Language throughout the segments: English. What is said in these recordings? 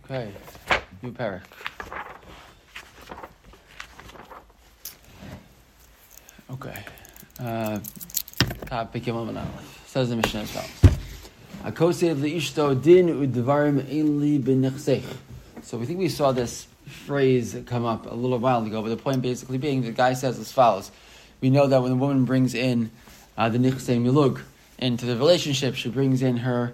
Okay, new parak. Okay. Topic Yom Aleph. Says the Mishnah as follows. Akosev leishto din udvarim einli b'nechsech. So we think we saw this phrase come up a little while ago, but the point basically being the guy says as follows. We know that when the woman brings in the nichsei milug into the relationship, she brings in her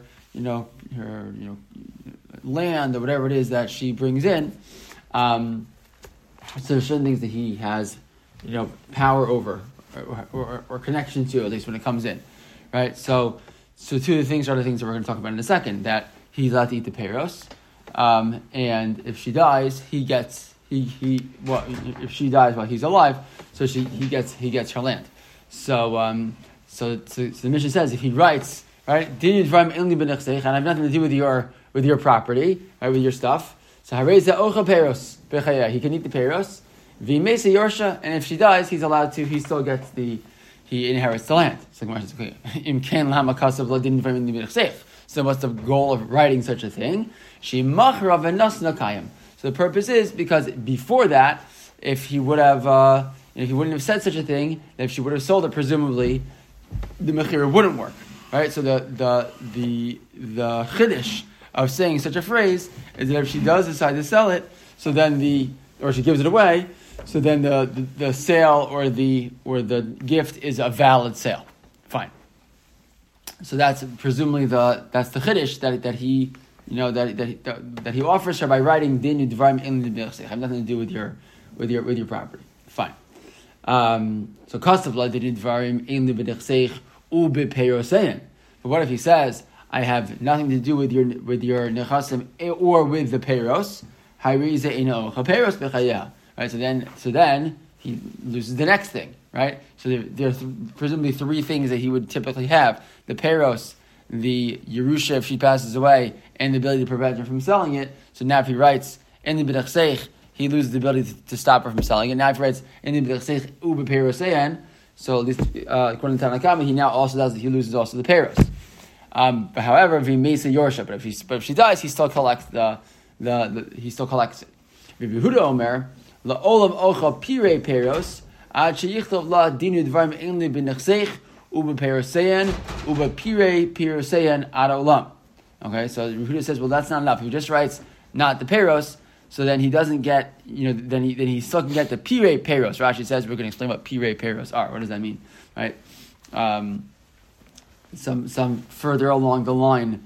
land or whatever it is that she brings in. So there's certain things that he has, power over or connection to, at least when it comes in, right? So two of the things are the things that we're going to talk about in a second. That he's allowed to eat the peiros, and if she dies, if she dies while he's alive, so he gets her land. So the Mishnah says if he writes, right, din yidvarim einli b'nechsech, and I have nothing to do with your property, right, with your stuff. So hareza ocha peiros b'chaya, he can eat the peiros. V'imesa yorsha, and if she dies, he's allowed to. He still gets he inherits the land. So what's the goal of writing such a thing? She machra v'nasna kayim. So the purpose is because before that, if he would have, if he wouldn't have said such a thing, if she would have sold it, presumably the mechira wouldn't work, right? So the chiddush of saying such a phrase is that if she does decide to sell it, so then or she gives it away, so then the sale or the gift is a valid sale. Fine. So that's presumably that's the chiddush that he that he offers her by writing din yudvarim einli b'nechsech. I have nothing to do with your property. Fine. So kastavla din yudvarim einli b'nechsech u b'peirosein. But what if he says, I have nothing to do with your nechasim or with the peiros? Right, so then he loses the next thing, right? So there are presumably three things that he would typically have: the peiros, the yerusha if she passes away, and the ability to prevent her from selling it. So now if he writes in the b'nechsech, he loses the ability to stop her from selling it. Now if he writes in the b'nechsech u b'peirosein, so at least according to Tanna Kama, he now also does that. He loses also the peiros. But however, if he makes a yorsha, but if she dies, he still collects he still collects it. Rabbi Yehuda Omer, la'olam ocha pirei peiros, ad sheyichtov la dinu dvarim einli b'nechsech uba peirosein uba pirei peirosein ad olam. Okay, so Rabbi Yehuda says, well, that's not enough. If he just writes not the peiros, so then he doesn't get, then he still can get the pirei peiros. Rashi says we're going to explain what pirei peiros are. What does that mean, right? Some further along the line,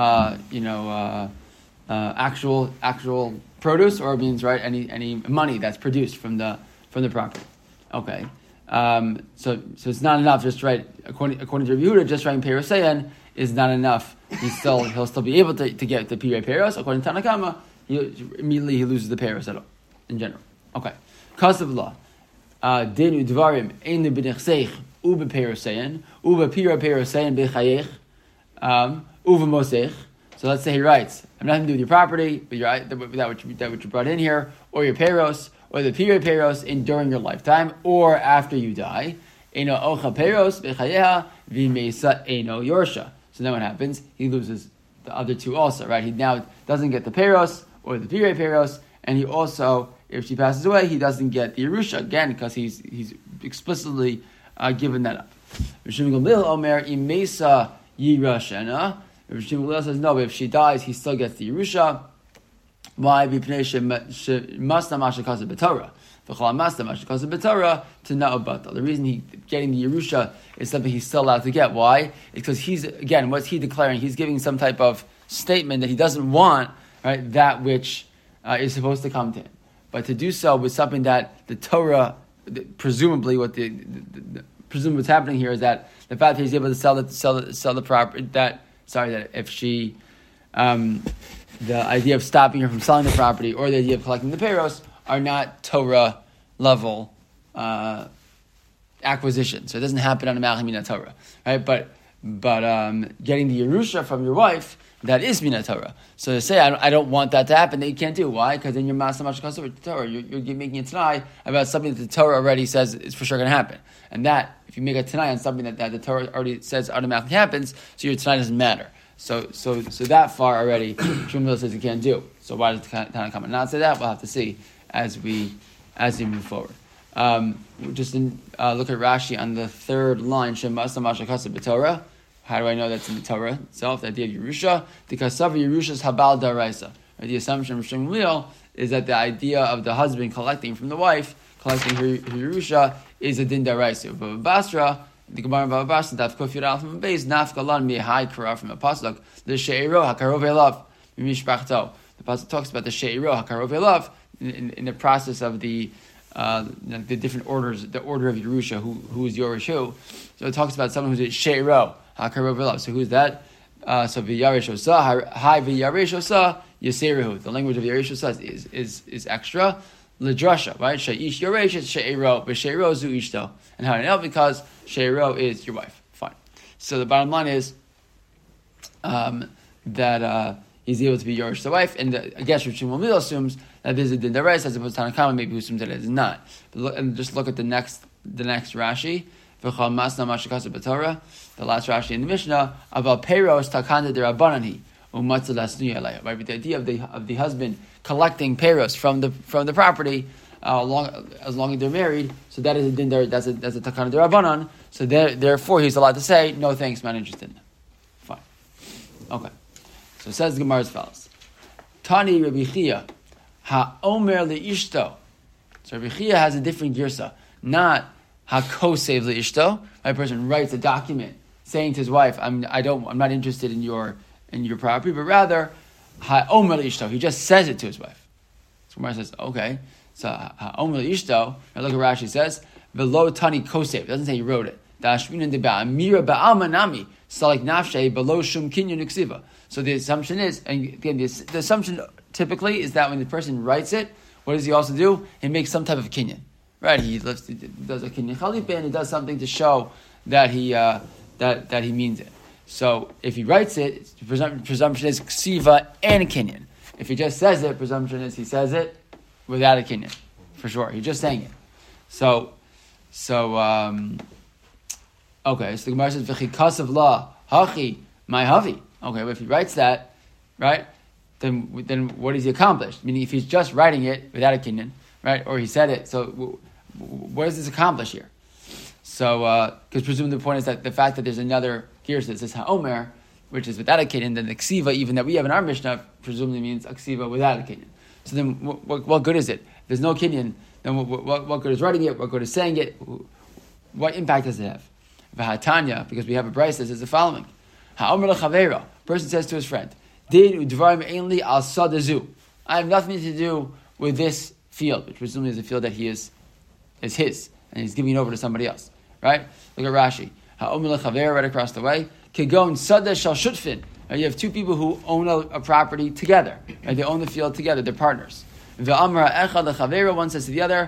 actual produce, or it means, right, any money that's produced from the property. Okay, so it's not enough just write according to Rabbi Yehuda, just writing peirosein is not enough. He'll still be able to get the pirei peiros. According to Tanna Kama, immediately he loses the peiros at all in general. Okay, kasav law din udvarim einli b'nechsech u b'peirosein u b'pirei peirosein b'chayech u b'mosech. So let's say he writes, I have nothing to do with your property, but that which you brought in here, or your peiros, or the pirei peiros during your lifetime, or after you die. Eino ocha peiros b'chayeha v'meisa eino yorsha. So then what happens? He loses the other two also, right? He now doesn't get the peiros or the pirei peiros, and he also, if she passes away, he doesn't get the yerusha again because he's explicitly given that up. Rishon Gamliel Omer imesa yirashena. If Shmuel says no, but if she dies, he still gets the Yerusha. Why? The reason he's getting the Yerusha is something he's still allowed to get. Why? It's because what's he declaring? He's giving some type of statement that he doesn't want, right, that which is supposed to come to him. But to do so with something that the Torah, presumably what's happening here is that the fact that he's able to sell the property, that if she, the idea of stopping her from selling the property or the idea of collecting the peiros are not Torah level acquisition. So it doesn't happen on a Malach Mina Torah, right? But getting the Yerusha from your wife, that is Mina Torah. So to say, I don't want that to happen, that you can't do. Why? Because then you're Masamash Kasur Torah. You're making a Tanai about something that the Torah already says is for sure going to happen. And that, if you make a Tanai on something that the Torah already says automatically happens, so your Tanai doesn't matter. So that far already, Shmuel says he can't do. So why does Tanakama not say that? We'll have to see as we move forward. Just look at Rashi on the third line. Shemasa Mashakasa B'Torah. How do I know that's in the Torah itself? The idea of Yerusha. The Kasav Yerusha is Habal Daraisa. The assumption of Shmuel is that the idea of the husband collecting from the wife, collecting her Yerusha, is a din daraisa. But Basra, the Gemara in Bava Basra, Daf Kuf Yud Aleph and Beis, Nafkalan Mihai Kara from a pasuk, the She'iro Hakarov Elav Mishpachto. The pasuk talks about the She'iro Hakarov Elav in the process of the different orders, the order of Yerusha, who is Yorish who. So it talks about someone who's a She'iro Hakarov Elav. So who's that? So V'yaresh Osa, Hi V'yaresh Osa, Yiserihu. The language of Yaresh Osa is extra. Lidrasha, right? She'ish Yaresh is She'iro, but She'iro Zu Ishto. And how do I know? Because She'iro is your wife. Fine. So the bottom line is that he's able to be Yaresh the wife, and I guess Rav Shmuel Mil assumes that this is a din deraisa as opposed to Tanakama, maybe who assumes that it is not. But just look at the next Rashi. The last Rashi in the Mishnah about Peiros takanda derabanani umatzah lasnuya alayah. Right, but the idea of the husband collecting Peiros from the property as long as they're married. So that is a din there. That's a takana derabanan. So therefore he's allowed to say no thanks, I'm not interested. Fine. Okay. So it says the Gemara as follows: Tani Rabbi Chia ha omer leishto. So Rabbi Chia has a different girsa, not HaKosev leishto. A person writes a document saying to his wife, I'm not interested in your property, but rather HaOmer leishto. He just says it to his wife. So Gemara says, okay. So HaOmer leishto. Now look at Rashi says, Velo Tani Kosev. It doesn't say he wrote it. Dashminan de ba'amira ba'alma nami salik nafshe below shum kinyan uksiva. So the assumption is, and again, the assumption typically is that when the person writes it, what does he also do? He makes some type of kinyan. Right, he does a kinyan chalipa and he does something to show that he that he means it. So if he writes it, presumption is ksiva and a kinyan. If he just says it, presumption is he says it without a kinyan, for sure. He's just saying it. So okay. So the Gemara says v'chikasav la hachi my havi. Okay, but if he writes that, right, then what has he accomplished? Meaning, if he's just writing it without a kinyan, right, or he said it, so what does this accomplish here? So, because presumably the point is that the fact that there's another gears that says ha'omer, which is without a kinyan, then the ksiva, even that we have in our Mishnah, presumably means a ksiva without a kinyan. So then, what good is it? If there's no kinyan, then what good is writing it? What good is saying it? What impact does it have? V'hatanya, because we have a brayso that says the following: ha'omer l'chavera, person says to his friend, "Din udvarim einli al sadazu." I have nothing to do with this field, which presumably is a field that he is his, and he's giving it over to somebody else. Right? Look at Rashi. Ha'omer l'chaver, right across the way. Kegon sada shal shutfin. You have two people who own a property together. Right? They own the field together. They're partners. Ve'amra echad l'chavera. One says to the other,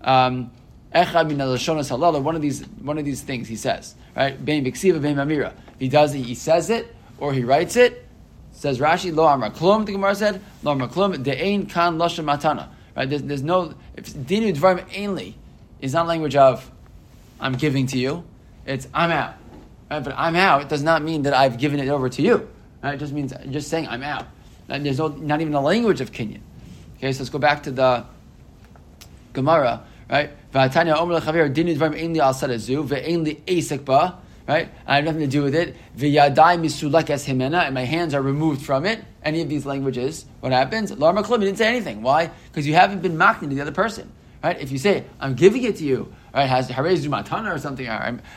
echad min l'shonas halala. One of these things he says. Right? Bein b'ksiva, bein mamira. He does it. He says it, or he writes it. Says Rashi, lo amra klum. The Gemara said, lo amra klum. De'ein kan lashon matana. Right? There's no. If dinu dvarim ainli is not language of I'm giving to you. It's I'm out. Right? But I'm out does not mean that I've given it over to you. Right? It just means just saying I'm out. And there's not even a language of kinyan. Okay, so let's go back to the Gemara. Right? V'atanya omer lechaver dinu dvarim ainli al sadazu ve'ainli esek ba. Right? I have nothing to do with it. V'yadai misulak es himena, and my hands are removed from it. Any of these languages, what happens? Larma klum, you didn't say anything. Why? Because you haven't been maknin to the other person. Right? If you say, I'm giving it to you, right, has harez zumatana or something, or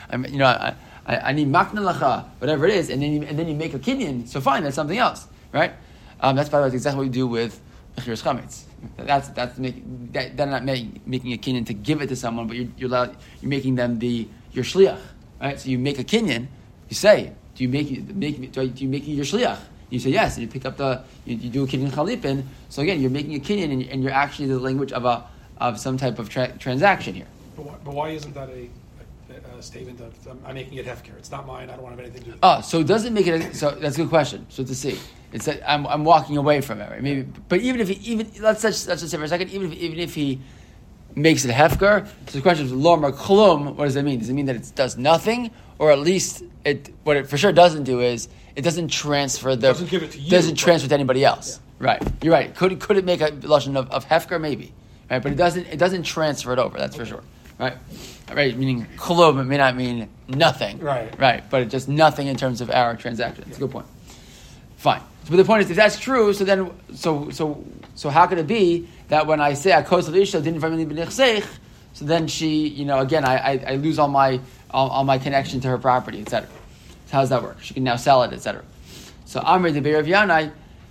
I need makna lacha, whatever it is, and then you make a kinyan, so fine, that's something else. Right? That's by the way exactly what we do with mechiras chametz. That's they're not making a kinyan to give it to someone, but you're making them your shliach. Right, so you make a kinyan. You say, do you make it your shliach? You say yes, and you pick up you do a kinyan chalipin. So again, you're making a kinyan, and you're actually the language of some type of transaction here. But why isn't that a statement of I'm making it hefker? It's not mine. I don't want to have anything to do with it. Oh, so it doesn't make it. So that's a good question. So to see, it's that I'm walking away from it. Right? Maybe, but even if let's just say for a second, even if he makes it hefker. So the question is, lo mar klum, what does that mean? Does it mean that it does nothing? Or at least, what it for sure doesn't do is, it doesn't transfer It doesn't give it to you. Doesn't transfer to anybody else. Yeah. Right. You're right. Could it make a lashon of hefker? Maybe. Right. But it doesn't transfer it over. That's for sure. Right. Right. Meaning klub, it may not mean nothing. Right. Right. But it's just nothing in terms of our transaction. That's a good point. Fine. But the point is, if that's true, so then so how could it be that when I say akos l'isha didn't find b'nichseich, so then she, again, I lose all my connection to her property, etc. So how does that work? She can now sell it, etc. So Amr de Be'er V'yanai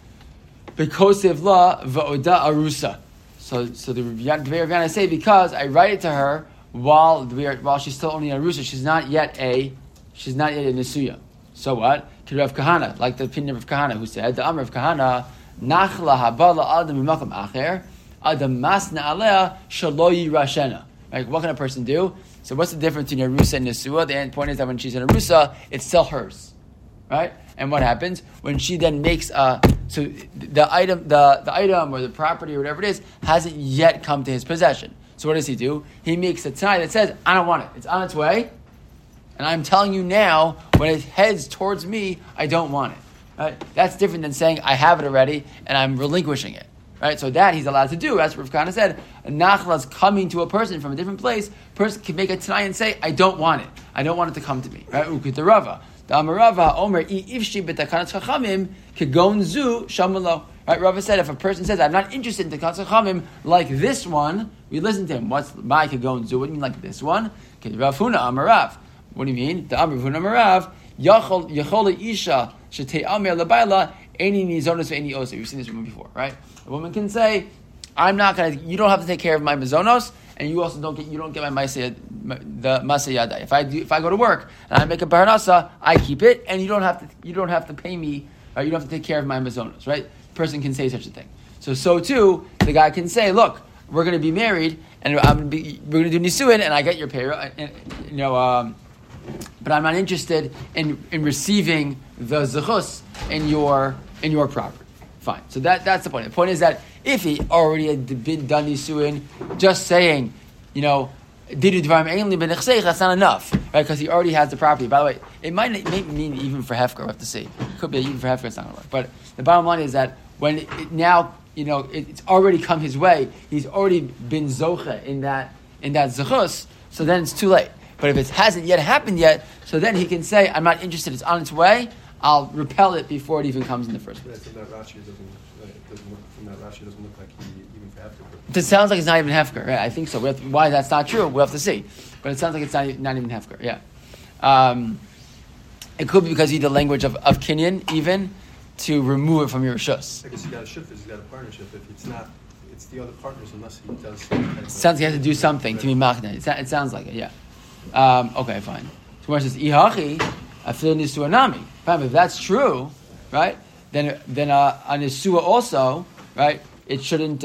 b'kosev la v'oda arusa. So the Be'er V'yanai say, because I write it to her while she's still only an arusa, she's not yet a nesuya. So what? Rav Kahana, like the opinion of Kahana, who said, the Amr of Kahana, Nachla habala adam mimakam acher, adam masna alea shalo yirashena. Like, what can a person do? So what's the difference between Arusa and Nesua? The end point is that when she's in Arusa, it's still hers. Right? And what happens? When she then makes so the item or the property or whatever it is, hasn't yet come to his possession. So what does he do? He makes a t'nai that says, I don't want it. It's on its way. And I'm telling you now, when it heads towards me, I don't want it. Right? That's different than saying I have it already and I'm relinquishing it. Right? So that he's allowed to do. As Rav Kahana said, a nachla is coming to a person from a different place. Person can make a t'nai and say, I don't want it. I don't want it to come to me. Right? Ukit Rava. The Amarava Omer ifshi b'takanat chachamim kegon zu shamalo. Right? Rava said, if a person says, I'm not interested in takanat chachamim like this one, we listen to him. What's my kegon zu? What do you mean like this one? Rav Huna Amarav. What do you mean? The Amr Huna Amarav Yachol Isha Shetei Amer Labaila Any Nizonos Any Osa. You've seen this one before, right? A woman can say, you don't have to take care of my mizonos, and you also don't get my masay yadai. If I go to work and I make a parnasa, I keep it, and you don't have to pay me, or you don't have to take care of my mizonos, right? The person can say such a thing. So too, the guy can say, look, we're going to be married, and we're going to do nisuin, and I get your pay, but I'm not interested in receiving the zechus in your property. Fine. So that's the point. The point is that if he already had been done nisuin, just saying, didu dvarim einli b'nechseich, that's not enough, right? Because he already has the property. By the way, it may mean even for hefker. We have to see. It could be even for hefker. It's not going to work. But the bottom line is that when it now, it's already come his way. He's already been zoche in that zechus. So then it's too late. But if it hasn't yet happened yet, so then he can say, I'm not interested, it's on its way, I'll repel it before it even comes in the first place. From that Rashi, it doesn't look like he even for hefker. It sounds like it's not even hefker. Right? I think so. Why that's not true, we'll have to see. But it sounds like it's not even hefker, yeah. It could be because he did the language of kinyan, even, to remove it from your rishus. I guess you got a shifus, you got a partnership. If it's not, it's the other partners unless he does. It sounds like he has to do something to be machna. It sounds like it, yeah. Okay, fine. So when it says ihachi, afil nisu anami. Fine, if that's true, right? Then a nisua also, right? It shouldn't.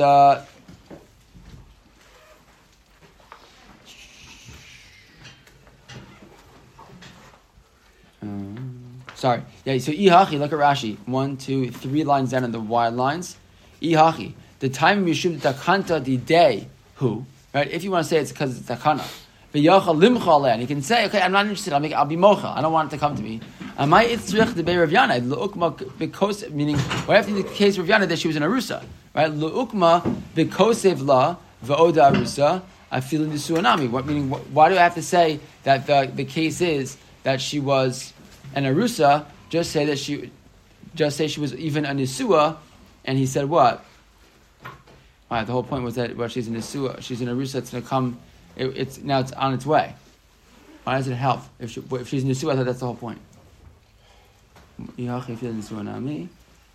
Sorry. Yeah. So ihachi. Look at Rashi. 1, 2, 3 lines down in the wide lines. Ihachi. The time yishub takanta the day who, right? If you want to say it's because it's takana. And he can say, okay, I'm not interested, I'll be mocha, I don't want it to come to me. Meaning, what if in the case of Rav Yana that she was in Arusa? Right? L'ukma b'kosev la v'oda Arusa, I feel in the suanami. Meaning, why do I have to say that the case is that she was an Arusa? Just say she was even a Nisua, and he said what? All right, the whole point was that she's a Nisua, she's an Arusa, it's going to come. It's on its way. Why does it help? If she's Nisua, I thought that's the whole point. It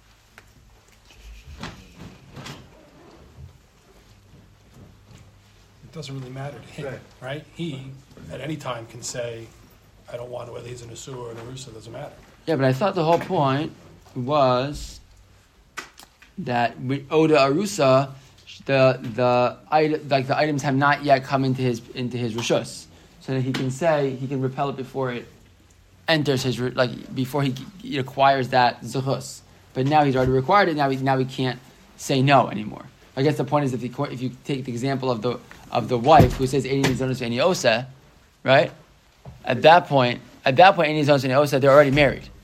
doesn't really matter to him, right? He, at any time, can say, I don't want it, whether he's a Nesua or an Arusa, it doesn't matter. Yeah, but I thought the whole point that with Oda Arusa, the items have not yet come into his rishus, so that he can repel it before it enters his before he acquires that zuchus. But now he's already required it. Now he can't say no anymore. I guess the point is if you take the example of the wife who says any zonos any osa, right? At that point any zonos any osa, they're already married.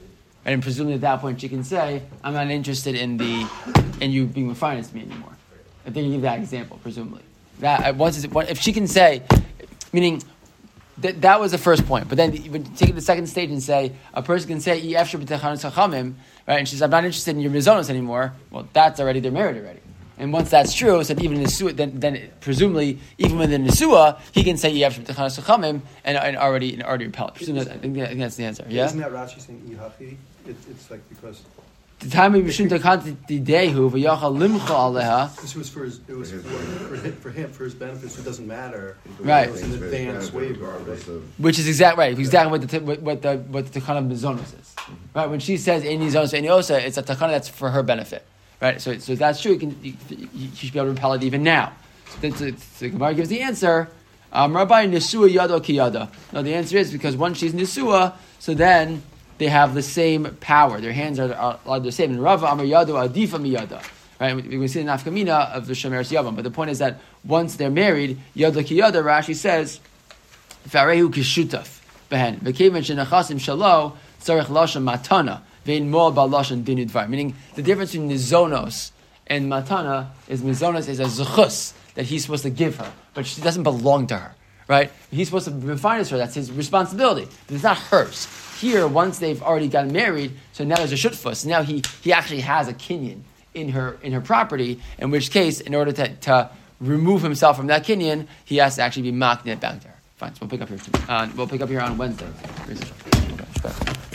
right? And presumably at that point she can say, I'm not interested in you being refined to me anymore. I think you give that example, presumably. If she can say, meaning that was the first point, but then even take it to the second stage and say, a person can say, right? And she says, I'm not interested in your mizonos anymore. Well, that's already, they're married already. And once that's true, so even in Nesua, then presumably, even within Nesua, he can say and already repel it. I think that's the answer. Yeah? Isn't that Rashi saying Ihachi? It's like because the time we shouldn't have counted the dehu v'yachal limcha aleha. this was for his, for him, for his benefits. So it doesn't matter. Right. It was an advance waiver, right? Which is exactly what the takana of mizonos is. Right? When she says any zonos any osa, it's a takana that's for her benefit. Right? So if that's true, you should be able to repel it even now. So the Gemara gives the answer. Rabbi Nesua yado ki yada. No, the answer is because once she's Nesua, so then they have the same power. Their hands are the same. And Rava Amar Yado Adifa Miyada. Right? We can see the nafkamina of the Shomeres Yavam. But the point is that once they're married, Yada Ki Yada, Rashi says, Farehu Kishutaf Behen. V'keven shenachasim shalo tzarech lashon matana vein mo ba lashon din udvar. Meaning the difference between nizonos and matana is nizonos is a zechus that he's supposed to give her, but she doesn't belong to her. Right? He's supposed to refine her. That's his responsibility. But it's not hers. Here, once they've already gotten married, so now there's a shutfus. Now he actually has a kinyan in her property. In which case, in order to remove himself from that kinyan, he has to actually be makneh back to her. Fine. So we'll pick up here on Wednesday.